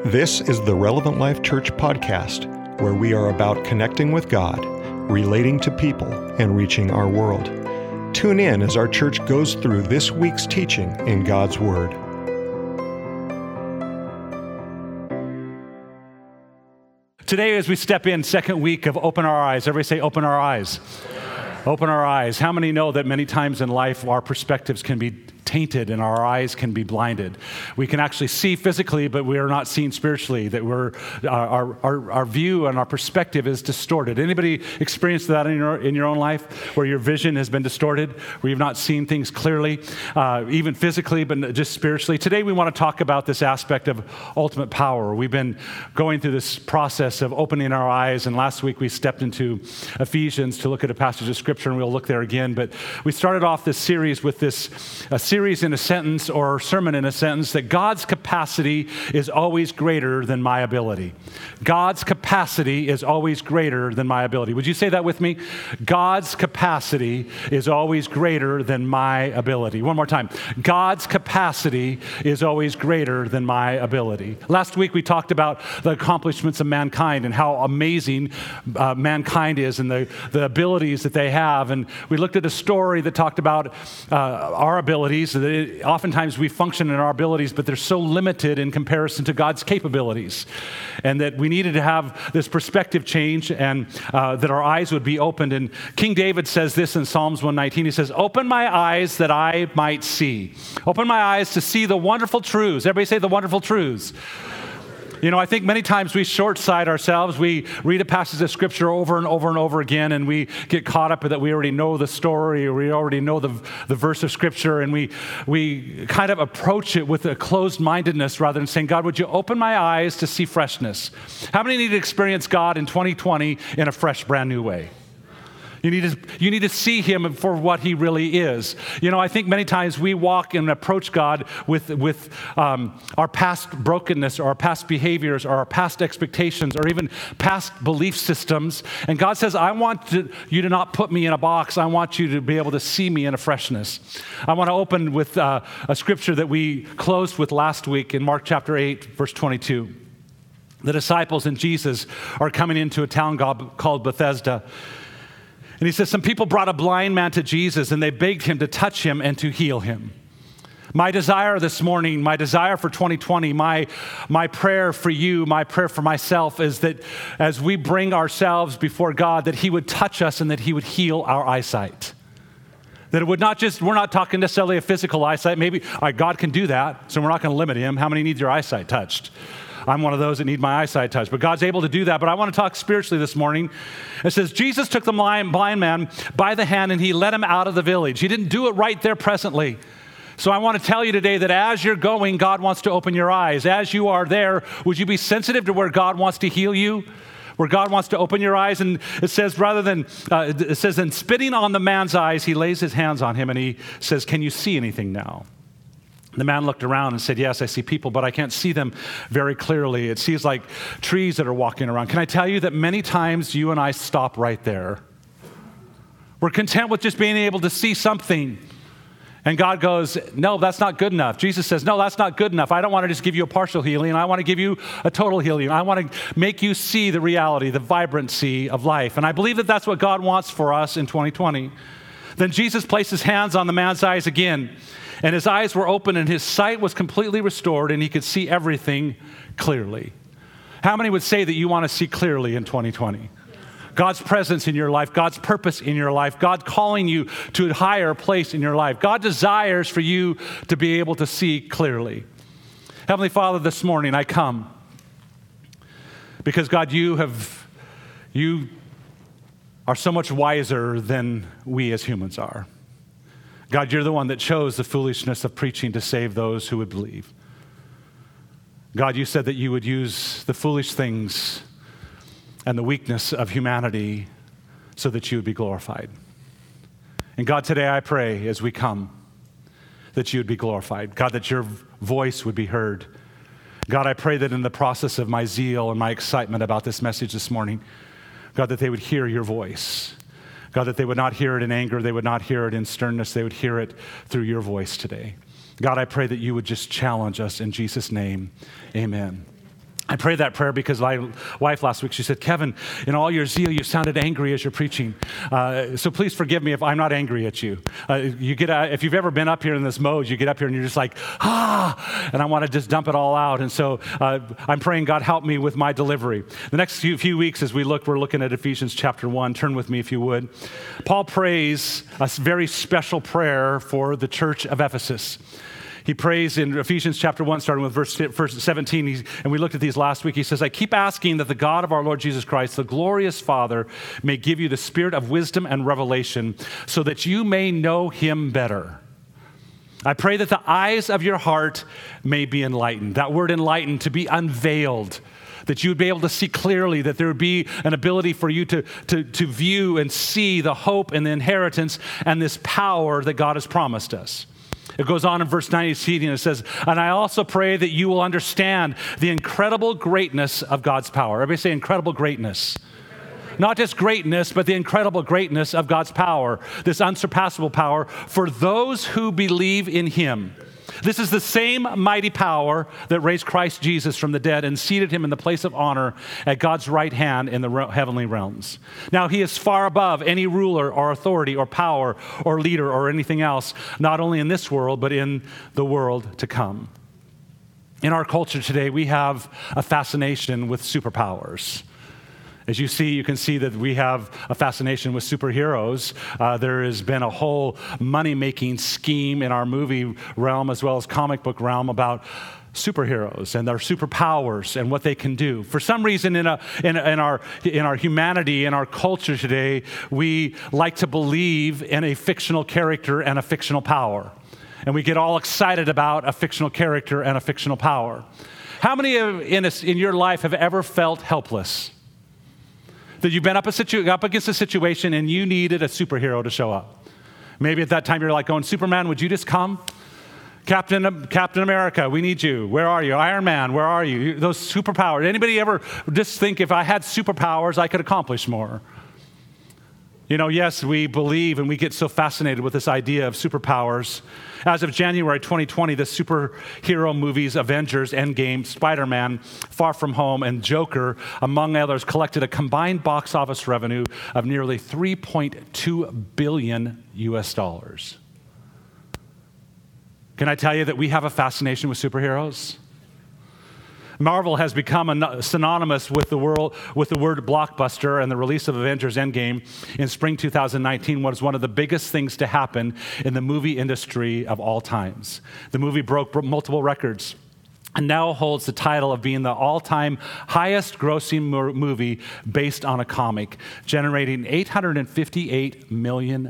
This is the Relevant Life Church podcast, where we are about connecting with God, relating to people, and reaching our world. Tune in as our church goes through this week's teaching in God's Word. Today, as we step in, second week of Open Our Eyes. Everybody say, open our eyes. Open our eyes. How many know that many times in life our perspectives can be tainted and our eyes can be blinded? We can actually see physically, but we are not seeing spiritually. That our view and our perspective is distorted. Anybody experienced that in your own life, where your vision has been distorted, where you've not seen things clearly, even physically, but just spiritually? Today we want to talk about this aspect of ultimate power. We've been going through this process of opening our eyes, and last week we stepped into Ephesians to look at a passage of Scripture, and we'll look there again. But we started off this series with a series in a sentence, or sermon in a sentence, that God's capacity is always greater than my ability. God's capacity is always greater than my ability. Would you say that with me? God's capacity is always greater than my ability. One more time. God's capacity is always greater than my ability. Last week we talked about the accomplishments of mankind and how amazing mankind is and the abilities that they have. And we looked at a story that talked about our abilities. Oftentimes we function in our abilities, but they're so limited in comparison to God's capabilities. And that we needed to have this perspective change, and that our eyes would be opened. And King David says this in Psalms 119. He says, "Open my eyes that I might see." Open my eyes to see the wonderful truths. Everybody say the wonderful truths. You know, I think many times we short-sight ourselves. We read a passage of Scripture over and over and over again, and we get caught up in that we already know the story, or we already know the verse of Scripture, and we kind of approach it with a closed-mindedness rather than saying, "God, would you open my eyes to see freshness?" How many need to experience God in 2020 in a fresh, brand new way? You need to see Him for what He really is. You know, I think many times we walk and approach God with our past brokenness, or our past behaviors, or our past expectations, or even past belief systems. And God says, "I want you to not put me in a box. I want you to be able to see me in a freshness." I want to open with a scripture that we closed with last week in Mark chapter 8, verse 22. The disciples and Jesus are coming into a town called Bethesda. And he says, some people brought a blind man to Jesus, and they begged him to touch him and to heal him. My desire this morning, my desire for 2020, my prayer for you, my prayer for myself is that as we bring ourselves before God, that He would touch us and that He would heal our eyesight. That it would not just, we're not talking necessarily a physical eyesight. Maybe God can do that, so we're not going to limit Him. How many need your eyesight touched? I'm one of those that need my eyesight touched, but God's able to do that. But I want to talk spiritually this morning. It says, Jesus took the blind man by the hand and He led him out of the village. He didn't do it right there presently. So I want to tell you today that as you're going, God wants to open your eyes. As you are there, would you be sensitive to where God wants to heal you? Where God wants to open your eyes? And it says, then spitting on the man's eyes, He lays His hands on him and He says, "Can you see anything now?" The man looked around and said, "Yes, I see people, but I can't see them very clearly. It seems like trees that are walking around." Can I tell you that many times you and I stop right there? We're content with just being able to see something. And God goes, "No, that's not good enough." Jesus says, "No, that's not good enough. I don't want to just give you a partial healing. I want to give you a total healing. I want to make you see the reality, the vibrancy of life." And I believe that that's what God wants for us in 2020. Then Jesus placed His hands on the man's eyes again, and his eyes were open, and his sight was completely restored, and he could see everything clearly. How many would say that you want to see clearly in 2020? God's presence in your life, God's purpose in your life, God calling you to a higher place in your life. God desires for you to be able to see clearly. Heavenly Father, this morning I come because, God, you are so much wiser than we as humans are. God, you're the one that chose the foolishness of preaching to save those who would believe. God, you said that you would use the foolish things and the weakness of humanity so that you would be glorified. And God, today I pray as we come that you would be glorified. God, that your voice would be heard. God, I pray that in the process of my zeal and my excitement about this message this morning, God, that they would hear your voice. God, that they would not hear it in anger, they would not hear it in sternness, they would hear it through your voice today. God, I pray that you would just challenge us in Jesus' name. Amen. I prayed that prayer because my wife last week, she said, Kevin, in all your zeal, you sounded angry as you're preaching. So please forgive me if I'm not angry at you. If you've ever been up here in this mode, you get up here and you're just like, and I want to just dump it all out. And so I'm praying, God, help me with my delivery. The next few weeks as we're looking at Ephesians chapter 1. Turn with me if you would. Paul prays a very special prayer for the church of Ephesus. He prays in Ephesians chapter 1, starting with verse 17, and we looked at these last week. He says, I keep asking that the God of our Lord Jesus Christ, the glorious Father, may give you the spirit of wisdom and revelation so that you may know him better. I pray that the eyes of your heart may be enlightened. That word enlightened, to be unveiled, that you would be able to see clearly, that there would be an ability for you to view and see the hope and the inheritance and this power that God has promised us. It goes on in verse 19 and it says, and I also pray that you will understand the incredible greatness of God's power. Everybody say incredible greatness. Not just greatness, but the incredible greatness of God's power, this unsurpassable power for those who believe in him. This is the same mighty power that raised Christ Jesus from the dead and seated him in the place of honor at God's right hand in the heavenly realms. Now, he is far above any ruler or authority or power or leader or anything else, not only in this world, but in the world to come. In our culture today, we have a fascination with superpowers. As you can see that we have a fascination with superheroes. There has been a whole money-making scheme in our movie realm as well as comic book realm about superheroes and their superpowers and what they can do. For some reason in our humanity, in our culture today, we like to believe in a fictional character and a fictional power. And we get all excited about a fictional character and a fictional power. How many in your life have ever felt helpless? That you've been up against a situation and you needed a superhero to show up. Maybe at that time you're like going, Superman, would you just come? Captain America, we need you. Where are you? Iron Man, where are you? Those superpowers. Anybody ever just think if I had superpowers, I could accomplish more? You know, yes, we believe and we get so fascinated with this idea of superpowers. As of January 2020, the superhero movies Avengers, Endgame, Spider-Man, Far From Home, and Joker, among others, collected a combined box office revenue of nearly $3.2 billion US. Can I tell you that we have a fascination with superheroes? Marvel has become synonymous with the word blockbuster, and the release of Avengers Endgame in spring 2019 was one of the biggest things to happen in the movie industry of all times. The movie broke multiple records and now holds the title of being the all-time highest grossing movie based on a comic, generating $858 million.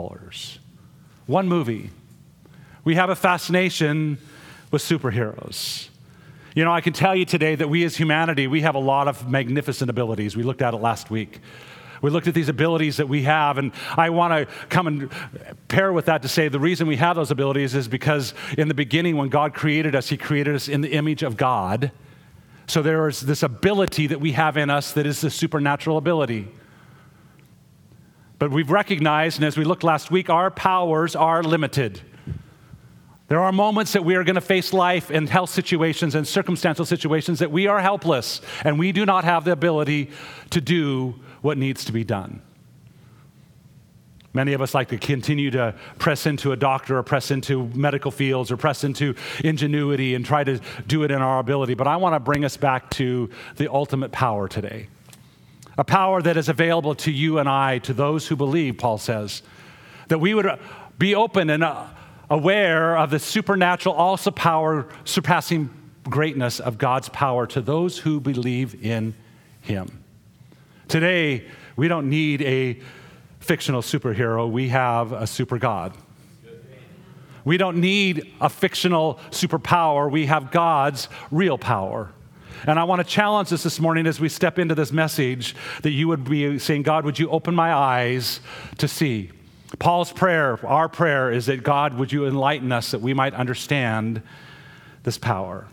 One movie. We have a fascination with superheroes. You know, I can tell you today that we as humanity, we have a lot of magnificent abilities. We looked at it last week. We looked at these abilities that we have, and I want to come and pair with that to say the reason we have those abilities is because in the beginning when God created us, he created us in the image of God. So there is this ability that we have in us that is the supernatural ability. But we've recognized, and as we looked last week, our powers are limited. There are moments that we are going to face life and health situations and circumstantial situations that we are helpless and we do not have the ability to do what needs to be done. Many of us like to continue to press into a doctor or press into medical fields or press into ingenuity and try to do it in our ability. But I want to bring us back to the ultimate power today. A power that is available to you and I, to those who believe, Paul says. That we would be open and aware of the supernatural, also power, surpassing greatness of God's power to those who believe in him. Today, we don't need a fictional superhero. We have a super God. We don't need a fictional superpower. We have God's real power. And I want to challenge us this morning as we step into this message that you would be saying, God, would you open my eyes to see? Paul's prayer, our prayer, is that God, would you enlighten us that we might understand this power?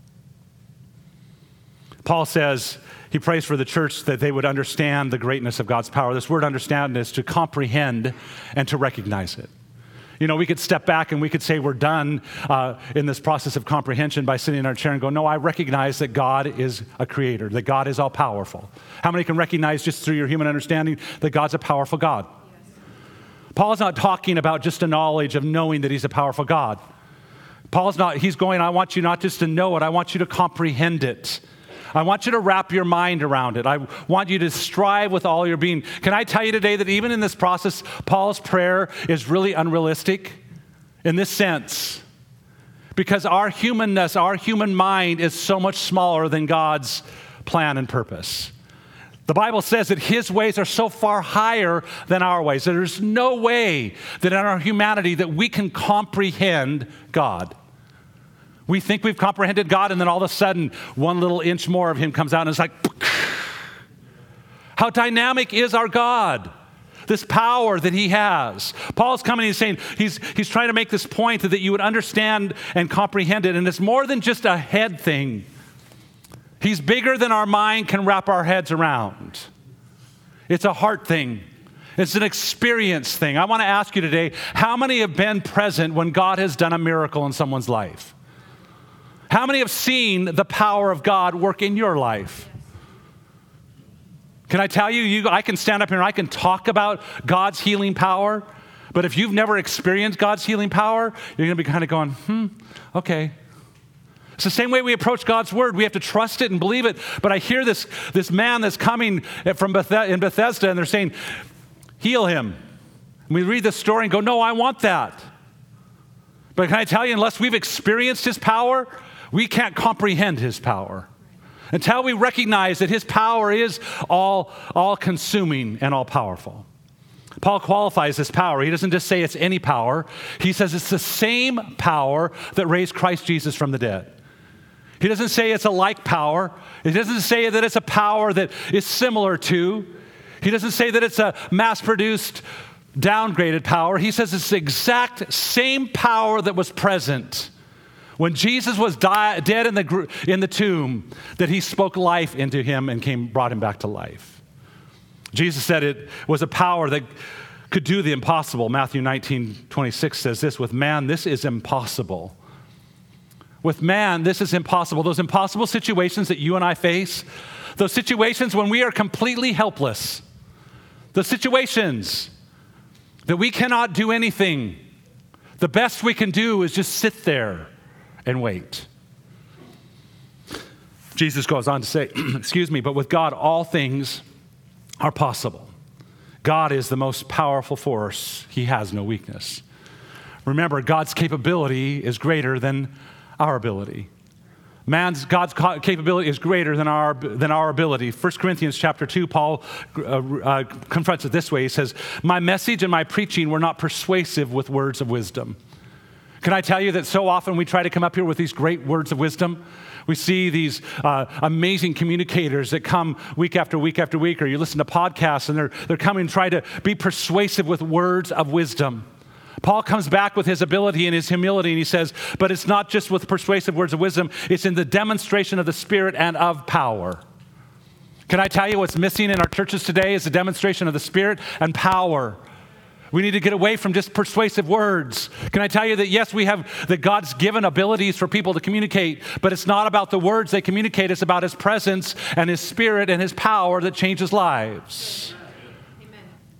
Paul says, he prays for the church that they would understand the greatness of God's power. This word understand is to comprehend and to recognize it. You know, we could step back and we could say we're done in this process of comprehension by sitting in our chair and go, no, I recognize that God is a creator, that God is all powerful. How many can recognize just through your human understanding that God's a powerful God? Yes. Paul's not talking about just a knowledge of knowing that he's a powerful God. He's going, I want you not just to know it, I want you to comprehend it. I want you to wrap your mind around it. I want you to strive with all your being. Can I tell you today that even in this process, Paul's prayer is really unrealistic in this sense? Because our humanness, our human mind is so much smaller than God's plan and purpose. The Bible says that his ways are so far higher than our ways. There's no way that in our humanity that we can comprehend God. We think we've comprehended God, and then all of a sudden, one little inch more of him comes out, and it's like, how dynamic is our God? This power that he has. Paul's coming and he's saying, he's trying to make this point that you would understand and comprehend it, and it's more than just a head thing. He's bigger than our mind can wrap our heads around. It's a heart thing. It's an experience thing. I want to ask you today, how many have been present when God has done a miracle in someone's life? How many have seen the power of God work in your life? Can I tell you, I can stand up here and I can talk about God's healing power, but if you've never experienced God's healing power, you're going to be kind of going, okay. It's the same way we approach God's word. We have to trust it and believe it. But I hear this man that's coming from in Bethesda, and they're saying, heal him. And we read the story and go, no, I want that. But can I tell you, unless we've experienced his power, we can't comprehend his power. Until we recognize that his power is all-consuming and all-powerful. Paul qualifies this power. He doesn't just say it's any power. He says it's the same power that raised Christ Jesus from the dead. He doesn't say it's a like power. He doesn't say that it's a power that is similar to. He doesn't say that it's a mass-produced, downgraded power. He says it's the exact same power that was present when Jesus was dead in the tomb, that he spoke life into him and brought him back to life. Jesus said it was a power that could do the impossible. Matthew 19:26 says this, with man, this is impossible. With man, this is impossible. Those impossible situations that you and I face, those situations when we are completely helpless, the situations that we cannot do anything, the best we can do is just sit there and wait. Jesus goes on to say, but with God, all things are possible. God is the most powerful force. He has no weakness. Remember, God's capability is greater than our ability. God's capability is greater than our ability. 1 Corinthians chapter 2, Paul confronts it this way. He says, my message and my preaching were not persuasive with words of wisdom. Can I tell you that so often we try to come up here with these great words of wisdom? We see these amazing communicators that come week after week after week, or you listen to podcasts and they're coming and try to be persuasive with words of wisdom. Paul comes back with his ability and his humility, and he says, but it's not just with persuasive words of wisdom, it's in the demonstration of the Spirit and of power. Can I tell you what's missing in our churches today is the demonstration of the Spirit and power. We need to get away from just persuasive words. Can I tell you that, yes, that God's given abilities for people to communicate, but it's not about the words they communicate. It's about his presence and his Spirit and his power that changes lives. Amen.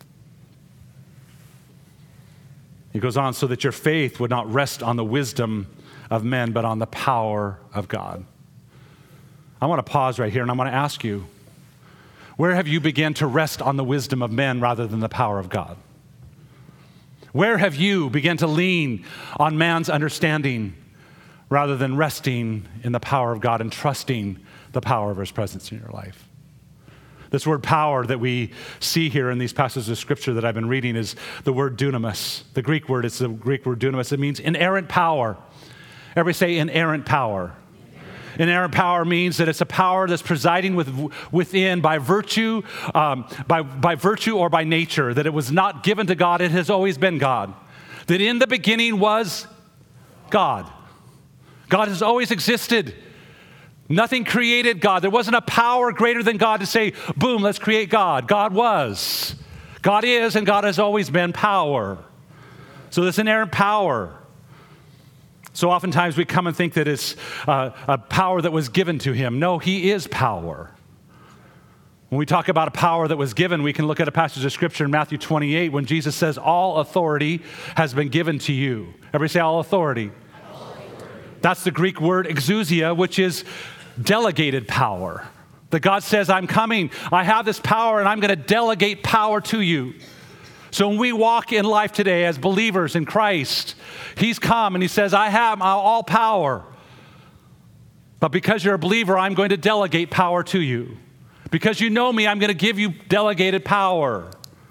He goes on, so that your faith would not rest on the wisdom of men, but on the power of God. I want to pause right here, and I want to ask you, where have you begun to rest on the wisdom of men rather than the power of God? Where have you begun to lean on man's understanding rather than resting in the power of God and trusting the power of his presence in your life? This word power that we see here in these passages of Scripture that I've been reading is the word dunamis. The Greek word, it's the Greek word dunamis. It means inerrant power. Everybody say inerrant power. Inerrant power means that it's a power that's presiding within by virtue or by nature, that it was not given to God, it has always been God. That in the beginning was God. God has always existed. Nothing created God. There wasn't a power greater than God to say, boom, let's create God. God was. God is, and God has always been power. So this inerrant power. So oftentimes we come and think that it's a power that was given to him. No, he is power. When we talk about a power that was given, we can look at a passage of Scripture in Matthew 28 when Jesus says, all authority has been given to you. Everybody say all authority. That's the Greek word exousia, which is delegated power. That God says, I'm coming, I have this power, and I'm going to delegate power to you. So when we walk in life today as believers in Christ, he's come and he says, I have all power. But because you're a believer, I'm going to delegate power to you. Because you know me, I'm going to give you delegated power.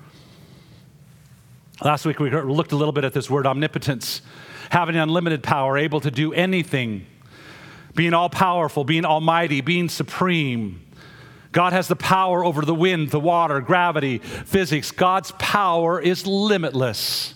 Last week we looked a little bit at this word omnipotence, having unlimited power, able to do anything, being all-powerful, being almighty, being supreme. God has the power over the wind, the water, gravity, physics. God's power is limitless.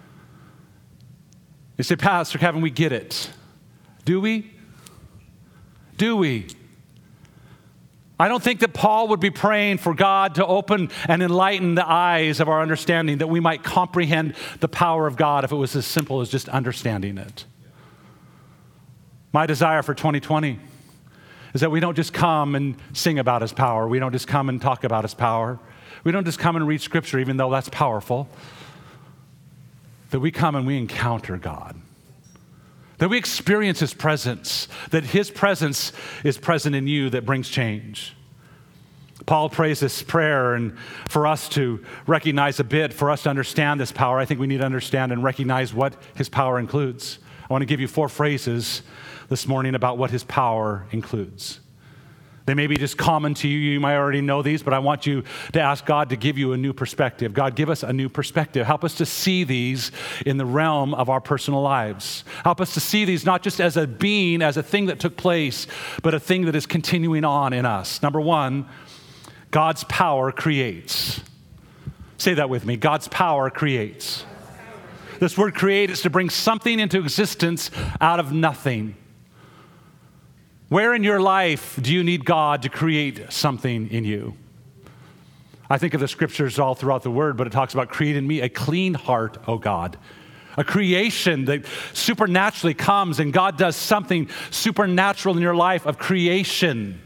You say, Pastor Kevin, we get it. Do we? Do we? I don't think that Paul would be praying for God to open and enlighten the eyes of our understanding that we might comprehend the power of God if it was as simple as just understanding it. My desire for 2020 is that we don't just come and sing about his power. We don't just come and talk about his power. We don't just come and read Scripture, even though that's powerful. That we come and we encounter God. That we experience his presence. That his presence is present in you that brings change. Paul prays this prayer, and for us to recognize a bit, for us to understand this power, I think we need to understand and recognize what his power includes. I want to give you 4 phrases this morning about what his power includes. They may be just common to you. You might already know these, but I want you to ask God to give you a new perspective. God, give us a new perspective. Help us to see these in the realm of our personal lives. Help us to see these not just as a being, as a thing that took place, but a thing that is continuing on in us. Number 1, God's power creates. Say that with me. God's power creates. This word create is to bring something into existence out of nothing. Where in your life do you need God to create something in you? I think of the scriptures all throughout the word, but it talks about create in me a clean heart, O God. A creation that supernaturally comes, and God does something supernatural in your life of creation.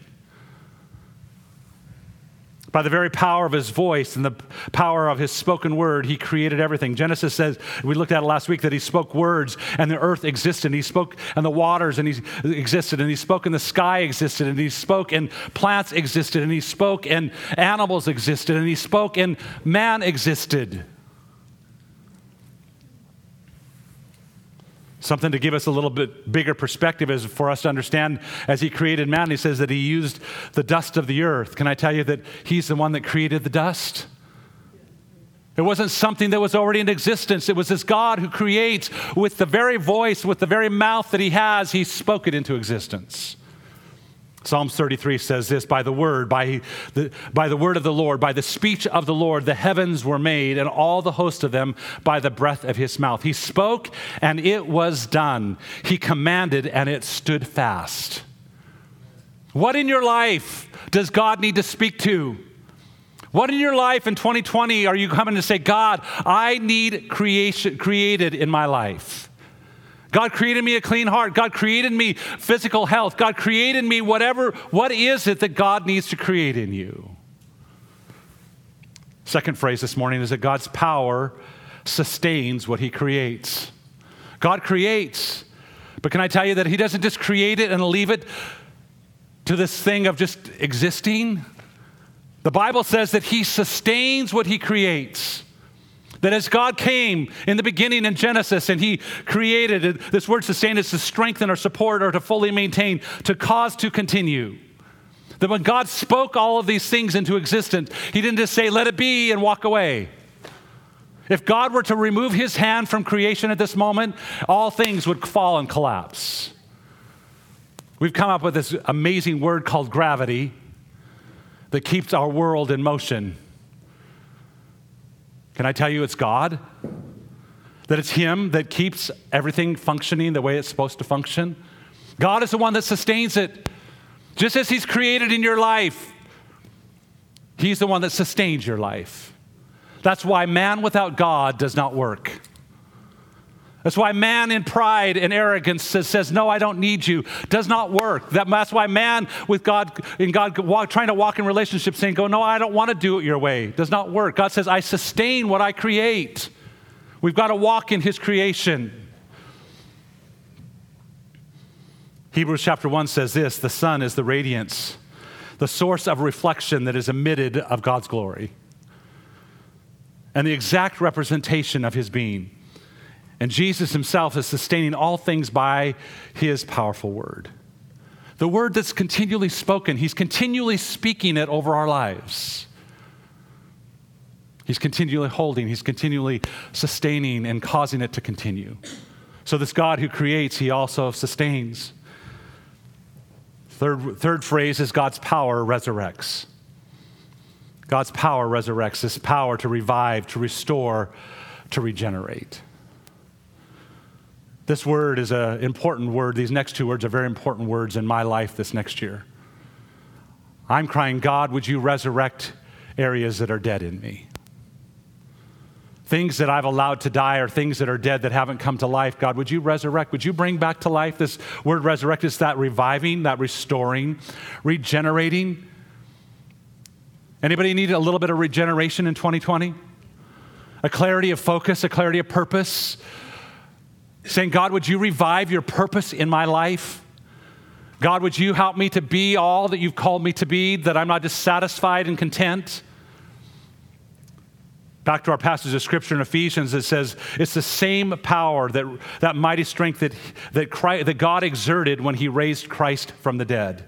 By the very power of his voice and the power of his spoken word, he created everything. Genesis says, we looked at it last week, that he spoke words and the earth existed. And he spoke and the waters and he existed. And he spoke and the sky existed. And he spoke and plants existed. And he spoke and animals existed. And he spoke and man existed. Something to give us a little bit bigger perspective is for us to understand, as he created man, he says that he used the dust of the earth. Can I tell you that he's the one that created the dust? It wasn't something that was already in existence. It was this God who creates with the very voice, with the very mouth that he has, he spoke it into existence. Psalms 33 says this, by the word of the Lord, by the speech of the Lord, the heavens were made, and all the host of them by the breath of his mouth. He spoke, and it was done. He commanded, and it stood fast. What in your life does God need to speak to? What in your life in 2020 are you coming to say, God, I need creation created in my life? God created me a clean heart. God created me physical health. God created me whatever. What is it that God needs to create in you? Second phrase this morning is that God's power sustains what he creates. God creates, but can I tell you that he doesn't just create it and leave it to this thing of just existing? The Bible says that he sustains what he creates. That as God came in the beginning in Genesis and he created it, this word sustain is to strengthen or support or to fully maintain, to cause to continue. That when God spoke all of these things into existence, he didn't just say, let it be and walk away. If God were to remove his hand from creation at this moment, all things would fall and collapse. We've come up with this amazing word called gravity that keeps our world in motion. Can I tell you it's God? That it's him that keeps everything functioning the way it's supposed to function? God is the one that sustains it. Just as he's created in your life, he's the one that sustains your life. That's why man without God does not work. That's why man in pride and arrogance says, no, I don't need you. Does not work. That's why man with God, trying to walk in relationship saying, no, I don't want to do it your way. Does not work. God says, I sustain what I create. We've got to walk in his creation. Hebrews chapter 1 says this, the sun is the radiance, the source of reflection that is emitted of God's glory, and the exact representation of his being. And Jesus himself is sustaining all things by his powerful word. The word that's continually spoken, he's continually speaking it over our lives. He's continually holding, he's continually sustaining and causing it to continue. So this God who creates, he also sustains. Third phrase is God's power resurrects. God's power resurrects, this power to revive, to restore, to regenerate. This word is an important word. These next two words are very important words in my life this next year. I'm crying, God, would you resurrect areas that are dead in me? Things that I've allowed to die or things that are dead that haven't come to life. God, would you resurrect? Would you bring back to life? This word resurrect is that reviving, that restoring, regenerating. Anybody need a little bit of regeneration in 2020? A clarity of focus, a clarity of purpose. Saying, God, would you revive your purpose in my life? God, would you help me to be all that you've called me to be, that I'm not dissatisfied and content? Back to our passage of Scripture in Ephesians, it says, it's the same power, that mighty strength that God exerted when he raised Christ from the dead.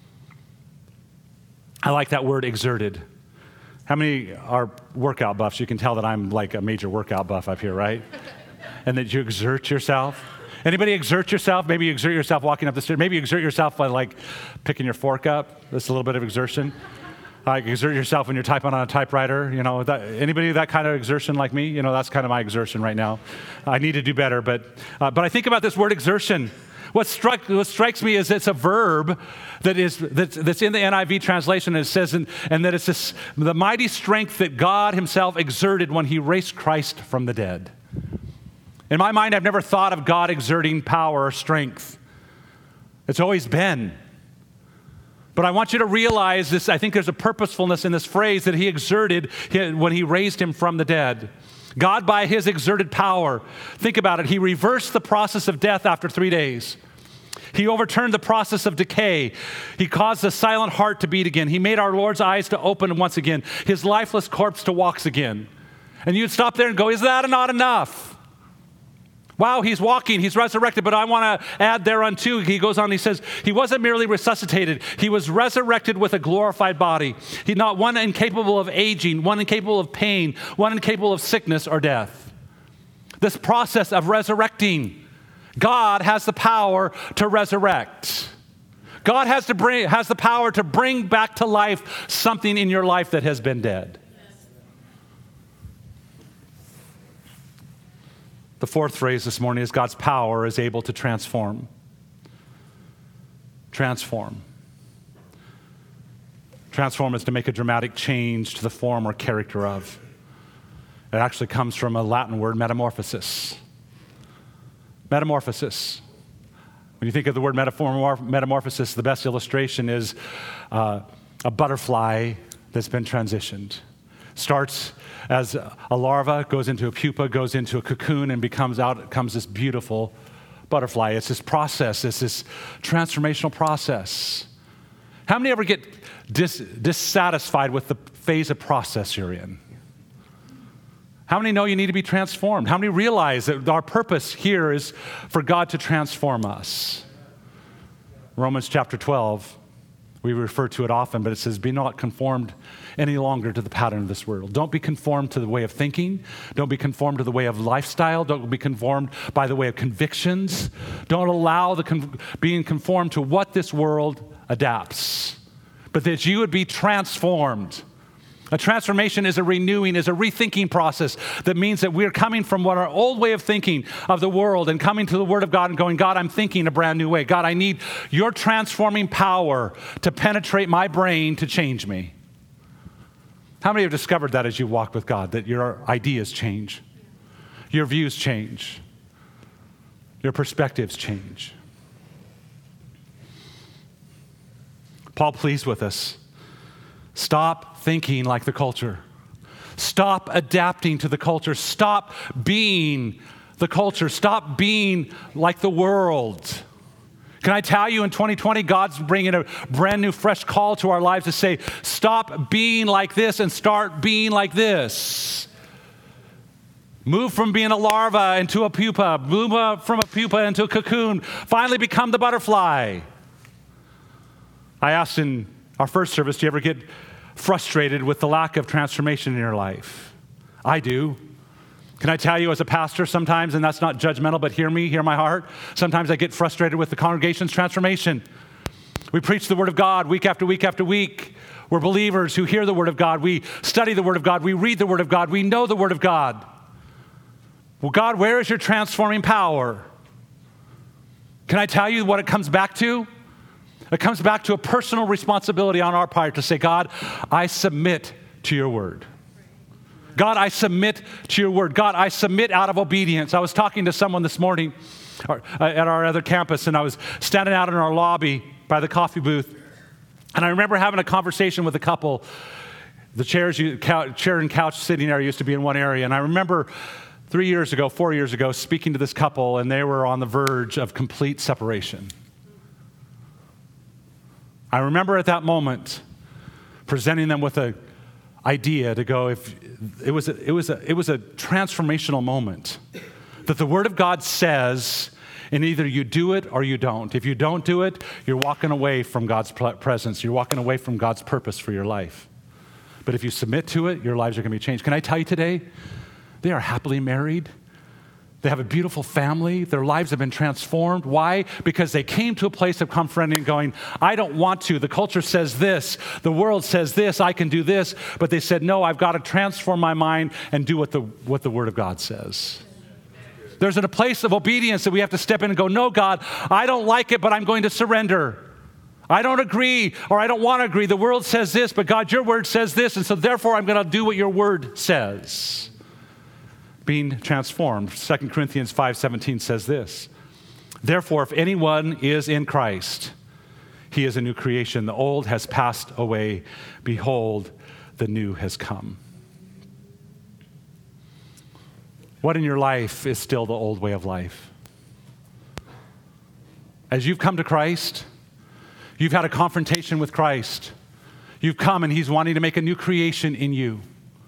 I like that word, exerted. How many are workout buffs? You can tell that I'm like a major workout buff up here, right? And that you exert yourself. Anybody exert yourself? Maybe you exert yourself walking up the stairs. Maybe you exert yourself by like picking your fork up. That's a little bit of exertion. Exert yourself when you're typing on a typewriter. You know, anybody that kind of exertion like me? You know, that's kind of my exertion right now. I need to do better, but I think about this word exertion. What strikes me is it's a verb that's in the NIV translation, and it says, and that it's the mighty strength that God himself exerted when he raised Christ from the dead. In my mind, I've never thought of God exerting power or strength. It's always been. But I want you to realize this. I think there's a purposefulness in this phrase that he exerted when he raised him from the dead. God, by his exerted power, think about it, he reversed the process of death after 3 days. He overturned the process of decay. He caused the silent heart to beat again. He made our Lord's eyes to open once again, his lifeless corpse to walk again. And you'd stop there and go, is that not enough? Wow, he's walking, he's resurrected, but I want to add thereunto. He goes on, he says, he wasn't merely resuscitated, he was resurrected with a glorified body. He's not one incapable of aging, one incapable of pain, one incapable of sickness or death. This process of resurrecting, God has the power to resurrect. God has the power to bring back to life something in your life that has been dead. The fourth phrase this morning is God's power is able to transform. Transform. Transform is to make a dramatic change to the form or character of. It actually comes from a Latin word, metamorphosis. Metamorphosis. When you think of the word metamorphosis, the best illustration is a butterfly that's been transitioned. Starts as a larva, goes into a pupa, goes into a cocoon, and comes this beautiful butterfly. It's this process, it's this transformational process. How many ever get dissatisfied with the phase of process you're in? How many know you need to be transformed? How many realize that our purpose here is for God to transform us? Romans chapter 12, we refer to it often, but it says, be not conformed any longer to the pattern of this world. Don't be conformed to the way of thinking. Don't be conformed to the way of lifestyle. Don't be conformed by the way of convictions. Don't allow being conformed to what this world adapts, but that you would be transformed. A transformation is a renewing, is a rethinking process that means that we're coming from what our old way of thinking of the world and coming to the Word of God and going, God, I'm thinking a brand new way. God, I need your transforming power to penetrate my brain to change me. How many have discovered that as you walk with God, that your ideas change, your views change, your perspectives change. Paul pleads with us. Stop thinking like the culture. Stop adapting to the culture. Stop being the culture. Stop being like the world. Can I tell you, in 2020, God's bringing a brand new, fresh call to our lives to say, stop being like this and start being like this. Move from being a larva into a pupa. Move from a pupa into a cocoon. Finally become the butterfly. I asked in our first service, do you ever get frustrated with the lack of transformation in your life? I do. Can I tell you, as a pastor sometimes, and that's not judgmental, but hear me, hear my heart, sometimes I get frustrated with the congregation's transformation. We preach the Word of God week after week after week. We're believers who hear the Word of God. We study the Word of God. We read the Word of God. We know the Word of God. Well, God, where is your transforming power? Can I tell you what it comes back to? It comes back to a personal responsibility on our part to say, God, I submit to your word. God, I submit to your word. God, I submit out of obedience. I was talking to someone this morning at our other campus, and I was standing out in our lobby by the coffee booth, and I remember having a conversation with a couple. The chair and couch sitting there used to be in one area, and I remember 4 years ago, speaking to this couple, and they were on the verge of complete separation. I remember at that moment presenting them with an idea to go, if it was a transformational moment that the Word of God says, and either you do it or you don't. If you don't do it, you're walking away from God's presence. You're walking away from God's purpose for your life. But if you submit to it, your lives are going to be changed. Can I tell you today, they are happily married. They have a beautiful family. Their lives have been transformed. Why? Because they came to a place of confronting and going, I don't want to. The culture says this. The world says this. I can do this. But they said, no, I've got to transform my mind and do what the Word of God says. There's a place of obedience that we have to step in and go, no, God, I don't like it, but I'm going to surrender. I don't agree, or I don't want to agree. The world says this, but God, your word says this, and so therefore I'm going to do what your word says. Being transformed. 2 Corinthians 5:17 says this. Therefore, if anyone is in Christ, he is a new creation. The old has passed away. Behold, the new has come. What in your life is still the old way of life? As you've come to Christ, you've had a confrontation with Christ. You've come and he's wanting to make a new creation in you.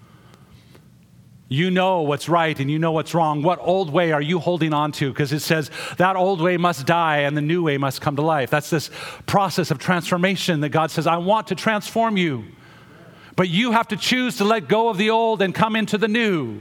You know what's right and you know what's wrong. What old way are you holding on to? Because it says that old way must die and the new way must come to life. That's this process of transformation that God says, I want to transform you. But you have to choose to let go of the old and come into the new.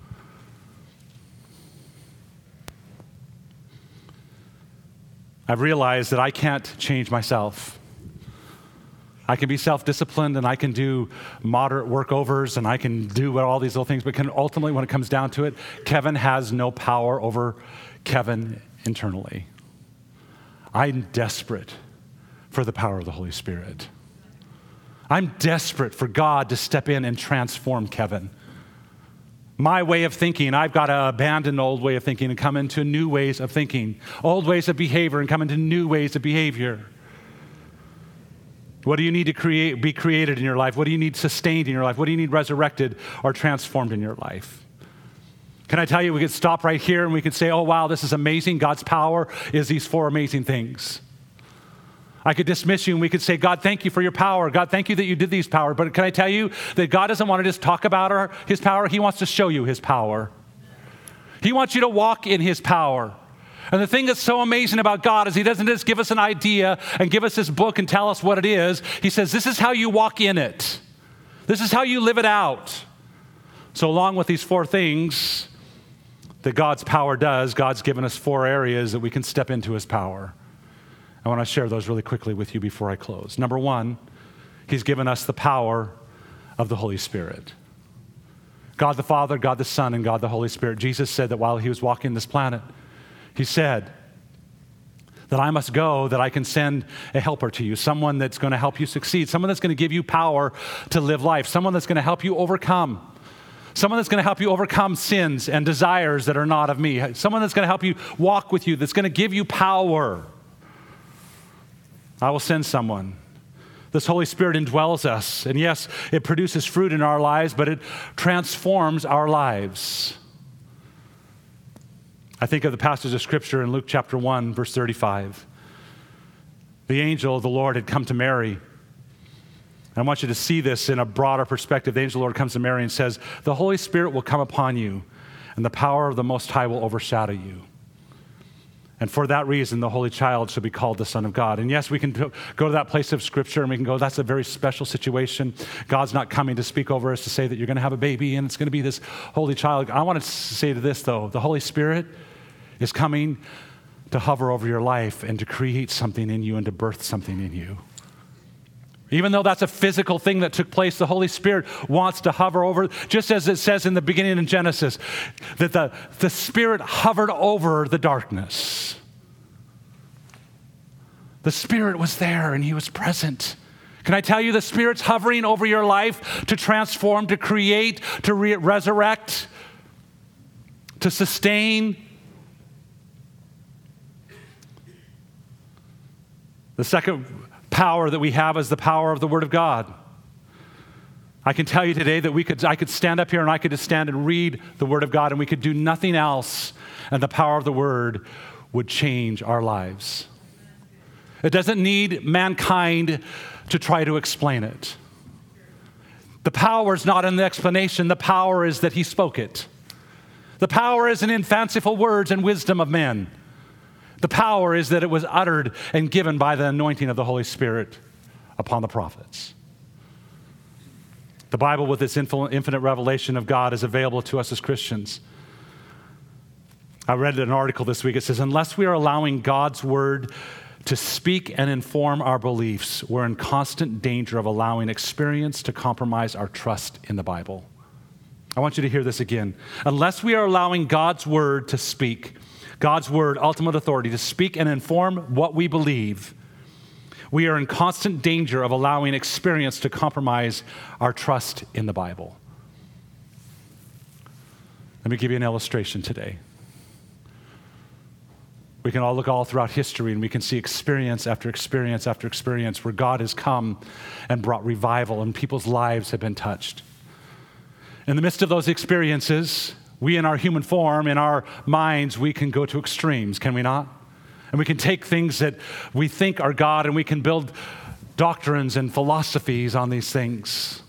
I've realized that I can't change myself. I can be self-disciplined and I can do moderate workovers and I can do all these little things, but ultimately when it comes down to it, Kevin has no power over Kevin internally. I'm desperate for the power of the Holy Spirit. I'm desperate for God to step in and transform Kevin. My way of thinking, I've got to abandon the old way of thinking and come into new ways of thinking, old ways of behavior and come into new ways of behavior. What do you need to be created in your life? What do you need sustained in your life? What do you need resurrected or transformed in your life? Can I tell you, we could stop right here and we could say, oh, wow, this is amazing. God's power is these 4 amazing things. I could dismiss you and we could say, God, thank you for your power. God, thank you that you did these power. But can I tell you that God doesn't want to just talk about his power. He wants to show you his power. He wants you to walk in his power. And the thing that's so amazing about God is he doesn't just give us an idea and give us this book and tell us what it is. He says, this is how you walk in it. This is how you live it out. So along with these 4 things that God's power does, God's given us 4 areas that we can step into his power. I want to share those really quickly with you before I close. Number 1, he's given us the power of the Holy Spirit. God the Father, God the Son, and God the Holy Spirit. Jesus said that while he was walking this planet, he said that I must go, that I can send a helper to you, someone that's going to help you succeed, someone that's going to give you power to live life, someone that's going to help you overcome, Someone that's going to help you overcome sins and desires that are not of me. Someone that's going to help you walk with you, that's going to give you power. I will send someone. This Holy Spirit indwells us. And yes, it produces fruit in our lives, but it transforms our lives. I think of the passage of Scripture in Luke chapter 1, verse 35. The angel of the Lord had come to Mary. I want you to see this in a broader perspective. The angel of the Lord comes to Mary and says, the Holy Spirit will come upon you, and the power of the Most High will overshadow you. And for that reason, the Holy Child shall be called the Son of God. And yes, we can go to that place of Scripture and we can go, that's a very special situation. God's not coming to speak over us to say that you're going to have a baby and it's going to be this Holy Child. I want to say to this, though, the Holy Spirit is coming to hover over your life and to create something in you and to birth something in you. Even though that's a physical thing that took place, the Holy Spirit wants to hover over, just as it says in the beginning in Genesis, that the Spirit hovered over the darkness. The Spirit was there and He was present. Can I tell you, the Spirit's hovering over your life to transform, to create, to resurrect, to sustain. The second power that we have is the power of the Word of God. I can tell you today that I could stand up here and I could just stand and read the Word of God and we could do nothing else, and the power of the Word would change our lives. It doesn't need mankind to try to explain it. The power is not in the explanation. The power is that He spoke it. The power isn't in fanciful words and wisdom of men. The power is that it was uttered and given by the anointing of the Holy Spirit upon the prophets. The Bible, with its infinite revelation of God, is available to us as Christians. I read an article this week. It says, unless we are allowing God's Word to speak and inform our beliefs, we're in constant danger of allowing experience to compromise our trust in the Bible. I want you to hear this again. Unless we are allowing God's Word to speak, God's Word, ultimate authority, to speak and inform what we believe, we are in constant danger of allowing experience to compromise our trust in the Bible. Let me give you an illustration today. We can all look all throughout history and we can see experience after experience after experience where God has come and brought revival and people's lives have been touched. In the midst of those experiences, we in our human form, in our minds, we can go to extremes, can we not? And we can take things that we think are God and we can build doctrines and philosophies on these things.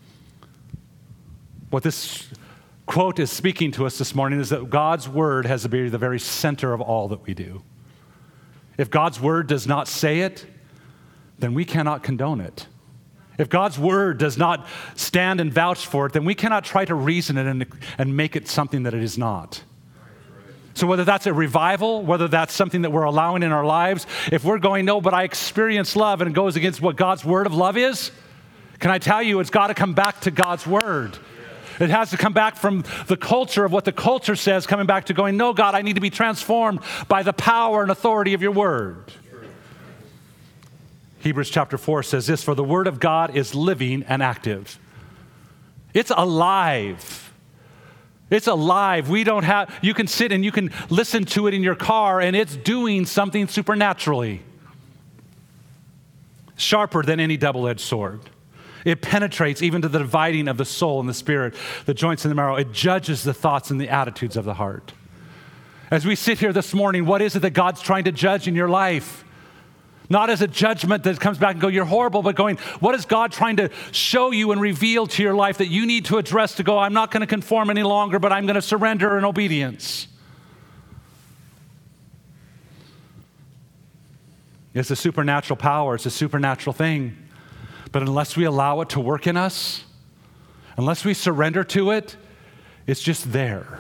What this quote is speaking to us this morning is that God's Word has to be the very center of all that we do. If God's Word does not say it, then we cannot condone it. If God's Word does not stand and vouch for it, then we cannot try to reason it and make it something that it is not. So whether that's a revival, whether that's something that we're allowing in our lives, if we're going, no, but I experience love and it goes against what God's Word of love is, can I tell you, it's got to come back to God's Word. It has to come back from the culture of what the culture says, coming back to going, no, God, I need to be transformed by the power and authority of your Word. Hebrews chapter 4 says this, for the Word of God is living and active. It's alive. It's alive. You can sit and you can listen to it in your car and it's doing something supernaturally. Sharper than any double-edged sword. It penetrates even to the dividing of the soul and the spirit, the joints and the marrow. It judges the thoughts and the attitudes of the heart. As we sit here this morning, what is it that God's trying to judge in your life? Not as a judgment that comes back and go, you're horrible, but going, what is God trying to show you and reveal to your life that you need to address to go, I'm not going to conform any longer, but I'm going to surrender in obedience? It's a supernatural power. It's a supernatural thing. But unless we allow it to work in us, unless we surrender to it, it's just there.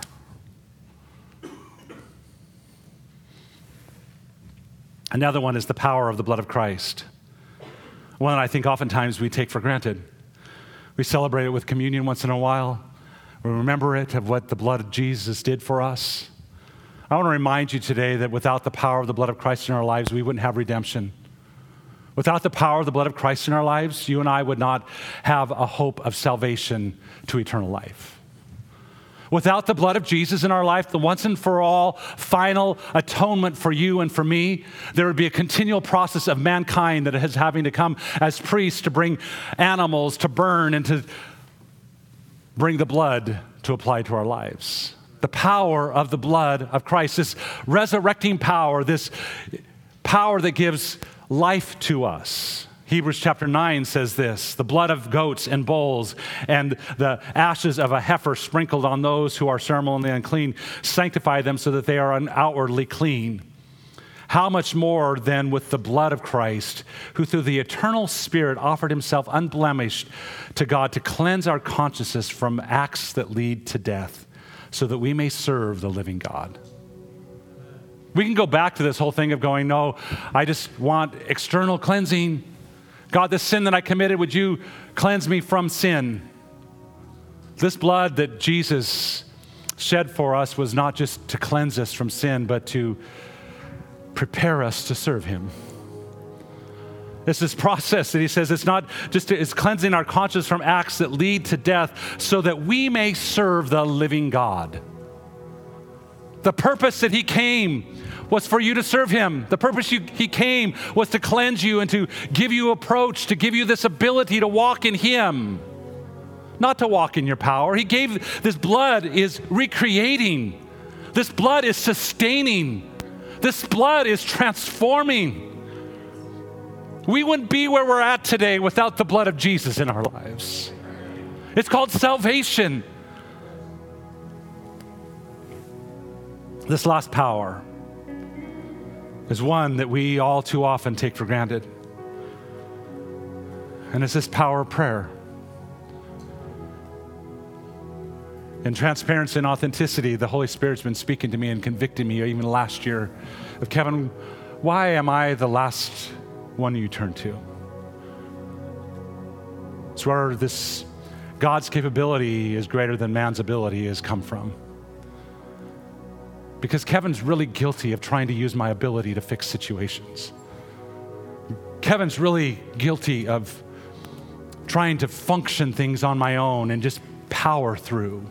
Another one is the power of the blood of Christ. One I think oftentimes we take for granted. We celebrate it with communion once in a while. We remember it of what the blood of Jesus did for us. I want to remind you today that without the power of the blood of Christ in our lives, we wouldn't have redemption. Without the power of the blood of Christ in our lives, you and I would not have a hope of salvation to eternal life. Without the blood of Jesus in our life, the once and for all final atonement for you and for me, there would be a continual process of mankind that is having to come as priests to bring animals to burn and to bring the blood to apply to our lives. The power of the blood of Christ, this resurrecting power, this power that gives life to us. Hebrews chapter 9 says this, the blood of goats and bulls and the ashes of a heifer sprinkled on those who are ceremonially unclean sanctify them so that they are outwardly clean. How much more then with the blood of Christ, who through the eternal Spirit offered himself unblemished to God to cleanse our consciences from acts that lead to death, so that we may serve the living God. We can go back to this whole thing of going, no, I just want external cleansing. God, this sin that I committed, would you cleanse me from sin? This blood that Jesus shed for us was not just to cleanse us from sin, but to prepare us to serve him. It's this process that he says it's not just, it's cleansing our conscience from acts that lead to death so that we may serve the living God. The purpose that he came was for you to serve him. The purpose he came was to cleanse you and to give you approach, to give you this ability to walk in him, not to walk in your power. He gave, this blood is recreating. This blood is sustaining. This blood is transforming. We wouldn't be where we're at today without the blood of Jesus in our lives. It's called salvation. This last power is one that we all too often take for granted. And it's this power of prayer. In transparency and authenticity, the Holy Spirit's been speaking to me and convicting me even last year of, Kevin, why am I the last one you turn to? It's where this God's capability is greater than man's ability has come from. Because Kevin's really guilty of trying to use my ability to fix situations. Kevin's really guilty of trying to function things on my own and just power through.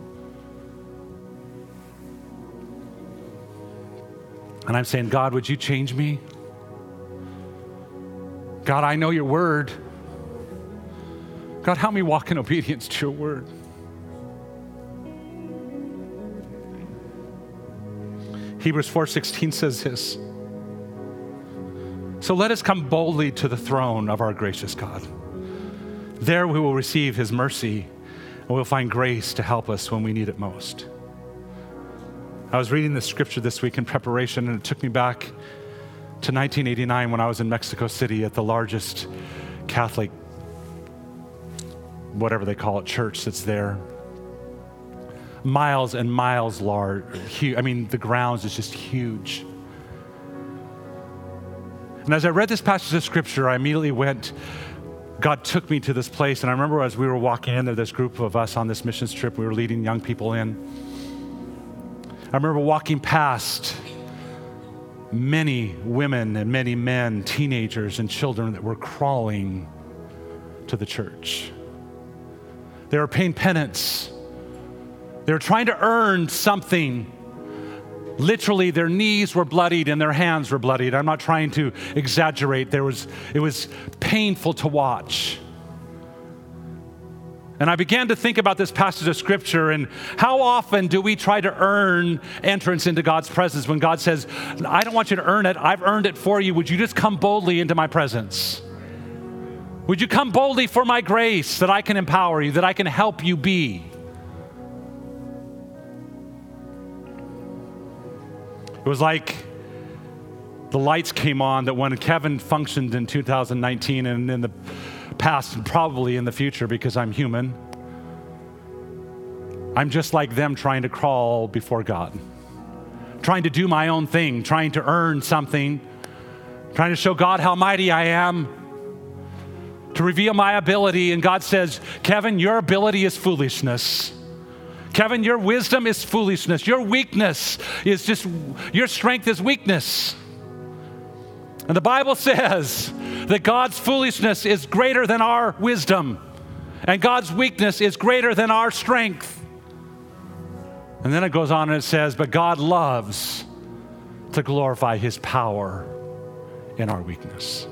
And I'm saying, God, would you change me? God, I know your word. God, help me walk in obedience to your word. Hebrews 4:16 says this. So let us come boldly to the throne of our gracious God. There we will receive his mercy and we'll find grace to help us when we need it most. I was reading this scripture this week in preparation, and it took me back to 1989 when I was in Mexico City at the largest Catholic, whatever they call it, church that's there. Miles and miles large. I mean, the grounds is just huge. And as I read this passage of scripture, I immediately God took me to this place. And I remember as we were walking in there, this group of us on this missions trip, we were leading young people in. I remember walking past many women and many men, teenagers and children that were crawling to the church. They were paying penance. They were trying to earn something. Literally, their knees were bloodied and their hands were bloodied. I'm not trying to exaggerate. It was painful to watch. And I began to think about this passage of scripture and how often do we try to earn entrance into God's presence when God says, I don't want you to earn it. I've earned it for you. Would you just come boldly into my presence? Would you come boldly for my grace that I can empower you, that I can help you be? It was like the lights came on that when Kevin functioned in 2019 and in the past and probably in the future, because I'm human, I'm just like them trying to crawl before God, trying to do my own thing, trying to earn something, trying to show God how mighty I am, to reveal my ability. And God says, Kevin, your ability is foolishness. Kevin, your wisdom is foolishness. Your weakness is just, your strength is weakness. And the Bible says that God's foolishness is greater than our wisdom, and God's weakness is greater than our strength. And then it goes on and it says, but God loves to glorify his power in our weakness.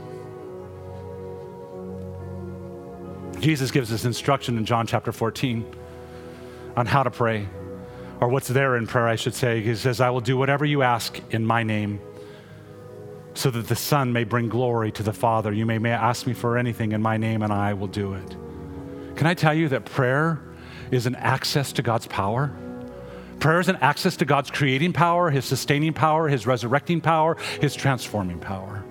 Jesus gives us instruction in John chapter 14 on how to pray, or what's there in prayer, I should say. He says, I will do whatever you ask in my name so that the Son may bring glory to the Father. You may ask me for anything in my name and I will do it. Can I tell you that prayer is an access to God's power? Prayer is an access to God's creating power, his sustaining power, his resurrecting power, his transforming power.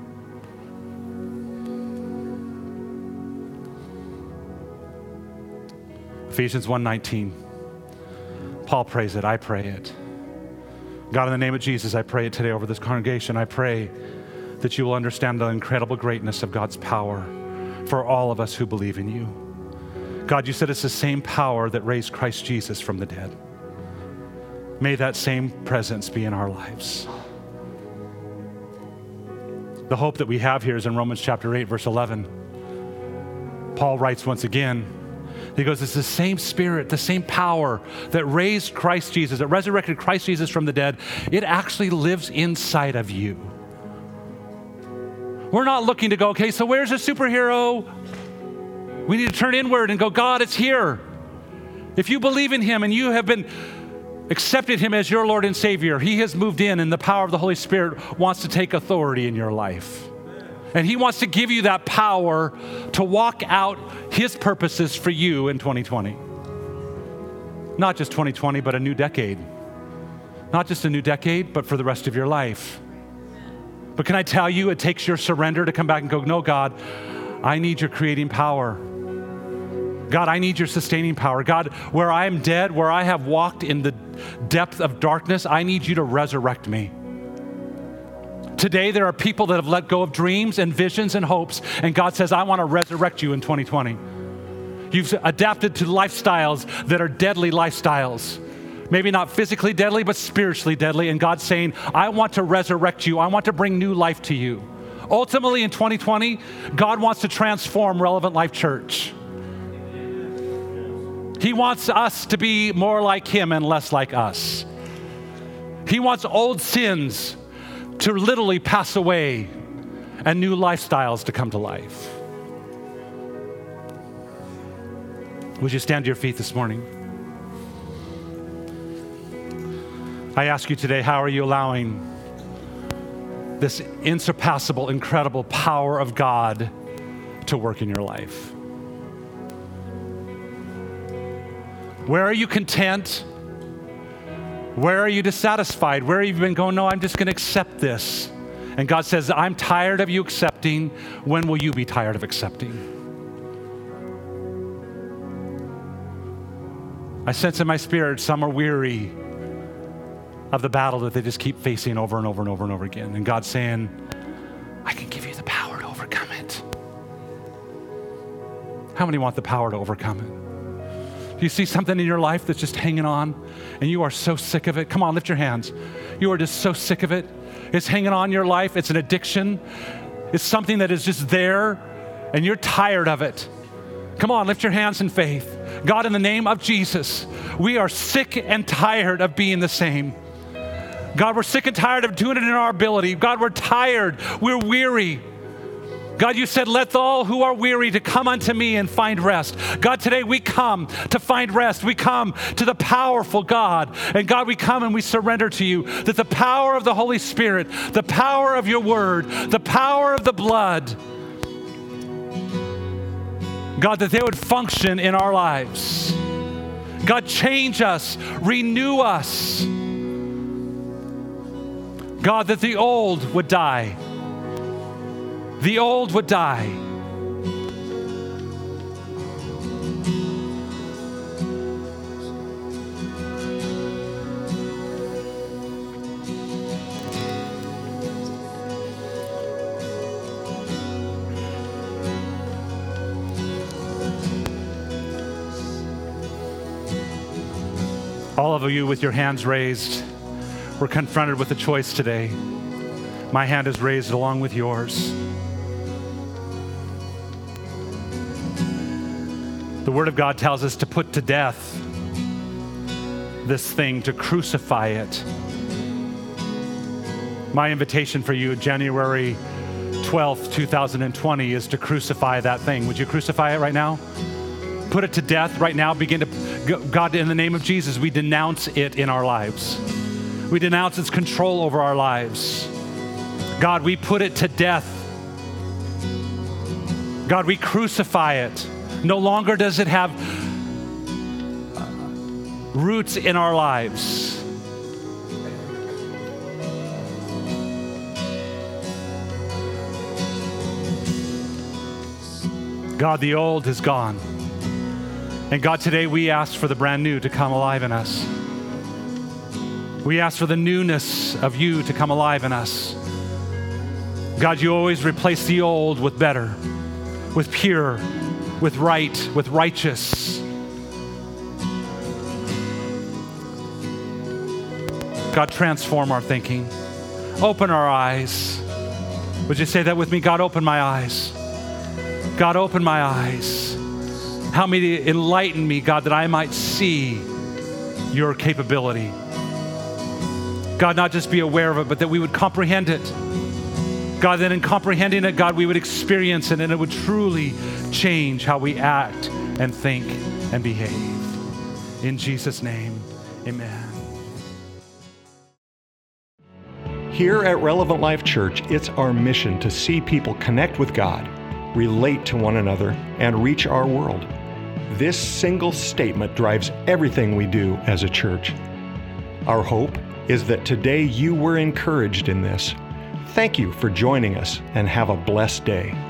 Ephesians 1:19. Paul prays it, I pray it. God, in the name of Jesus, I pray it today over this congregation. I pray that you will understand the incredible greatness of God's power for all of us who believe in you. God, you said it's the same power that raised Christ Jesus from the dead. May that same presence be in our lives. The hope that we have here is in Romans chapter 8, verse 11. Paul writes once again, he goes, it's the same Spirit, the same power that raised Christ Jesus, that resurrected Christ Jesus from the dead. It actually lives inside of you. We're not looking to go, okay, so where's a superhero? We need to turn inward and go, God, it's here. If you believe in him and you have accepted him as your Lord and Savior, he has moved in, and the power of the Holy Spirit wants to take authority in your life. And he wants to give you that power to walk out his purposes for you in 2020. Not just 2020, but a new decade. Not just a new decade, but for the rest of your life. But can I tell you, it takes your surrender to come back and go, no, God, I need your creating power. God, I need your sustaining power. God, where I am dead, where I have walked in the depth of darkness, I need you to resurrect me. Today, there are people that have let go of dreams and visions and hopes, and God says, I want to resurrect you in 2020. You've adapted to lifestyles that are deadly lifestyles. Maybe not physically deadly, but spiritually deadly. And God's saying, I want to resurrect you. I want to bring new life to you. Ultimately, in 2020, God wants to transform Relevant Life Church. He wants us to be more like him and less like us. He wants old sins to literally pass away and new lifestyles to come to life. Would you stand to your feet this morning? I ask you today, how are you allowing this insurpassable, incredible power of God to work in your life? Where are you content? Where are you dissatisfied? Where have you been going, no, I'm just going to accept this? And God says, I'm tired of you accepting. When will you be tired of accepting? I sense in my spirit some are weary of the battle that they just keep facing over and over and over and over again. And God's saying, I can give you the power to overcome it. How many want the power to overcome it? Do you see something in your life that's just hanging on and you are so sick of it? Come on, lift your hands. You are just so sick of it. It's hanging on your life. It's an addiction. It's something that is just there and you're tired of it. Come on, lift your hands in faith. God, in the name of Jesus, we are sick and tired of being the same. God, we're sick and tired of doing it in our ability. God, we're tired. We're weary. God, you said, let all who are weary to come unto me and find rest. God, today we come to find rest. We come to the powerful God. And God, we come and we surrender to you that the power of the Holy Spirit, the power of your word, the power of the blood, God, that they would function in our lives. God, change us, renew us. God, that the old would die. The old would die. All of you with your hands raised, we're confronted with a choice today. My hand is raised along with yours. The Word of God tells us to put to death this thing, to crucify it. My invitation for you, January 12th, 2020, is to crucify that thing. Would you crucify it right now? Put it to death right now. Begin to, God, in the name of Jesus, we denounce it in our lives. We denounce its control over our lives. God, we put it to death. God, we crucify it. No longer does it have roots in our lives. God, the old is gone. And God, today we ask for the brand new to come alive in us. We ask for the newness of you to come alive in us. God, you always replace the old with better, with pure, with right, with righteous. God, transform our thinking. Open our eyes. Would you say that with me? God, open my eyes. God, open my eyes. Help me to enlighten me, God, that I might see your capability. God, not just be aware of it, but that we would comprehend it. God, that in comprehending it, God, we would experience it and it would truly change how we act and think and behave. In Jesus' name, amen. Here at Relevant Life Church, it's our mission to see people connect with God, relate to one another, and reach our world. This single statement drives everything we do as a church. Our hope is that today you were encouraged in this. Thank you for joining us and have a blessed day.